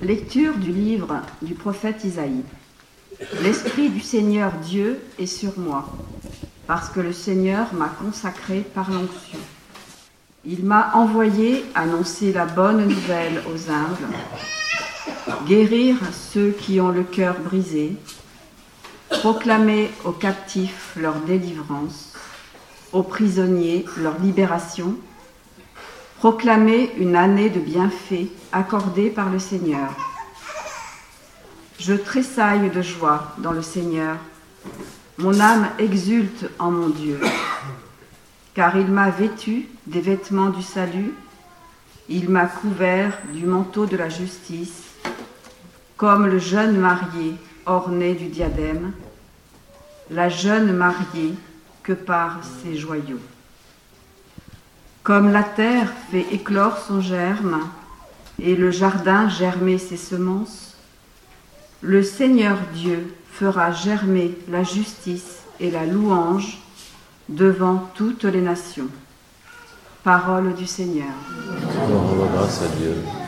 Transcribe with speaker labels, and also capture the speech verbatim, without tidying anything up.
Speaker 1: Lecture du livre du prophète Isaïe. L'Esprit du Seigneur Dieu est sur moi, parce que le Seigneur m'a consacré par l'onction. Il m'a envoyé annoncer la bonne nouvelle aux humbles, guérir ceux qui ont le cœur brisé, proclamer aux captifs leur délivrance, aux prisonniers leur libération, proclamer une année de bienfaits accordée par le Seigneur. Je tressaille de joie dans le Seigneur, mon âme exulte en mon Dieu, car il m'a vêtu des vêtements du salut, il m'a couvert du manteau de la justice, comme le jeune marié orné du diadème, la jeune mariée que par ses joyaux. Comme la terre fait éclore son germe et le jardin germer ses semences, le Seigneur Dieu fera germer la justice et la louange devant toutes les nations. Parole du Seigneur.
Speaker 2: Grâce à Dieu.